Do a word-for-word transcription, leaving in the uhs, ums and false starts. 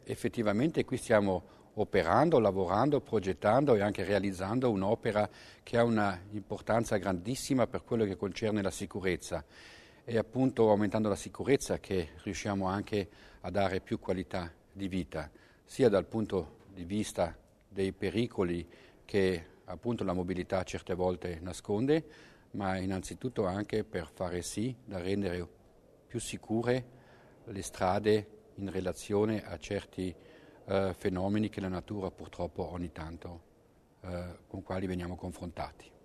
effettivamente qui stiamo operando, lavorando, progettando e anche realizzando un'opera che ha una importanza grandissima per quello che concerne la sicurezza. È appunto aumentando la sicurezza che riusciamo anche a dare più qualità di vita, sia dal punto di vista dei pericoli che appunto la mobilità certe volte nasconde, ma innanzitutto anche per fare sì da rendere più sicure le strade in relazione a certi eh, fenomeni che la natura purtroppo ogni tanto eh, con quali veniamo confrontati.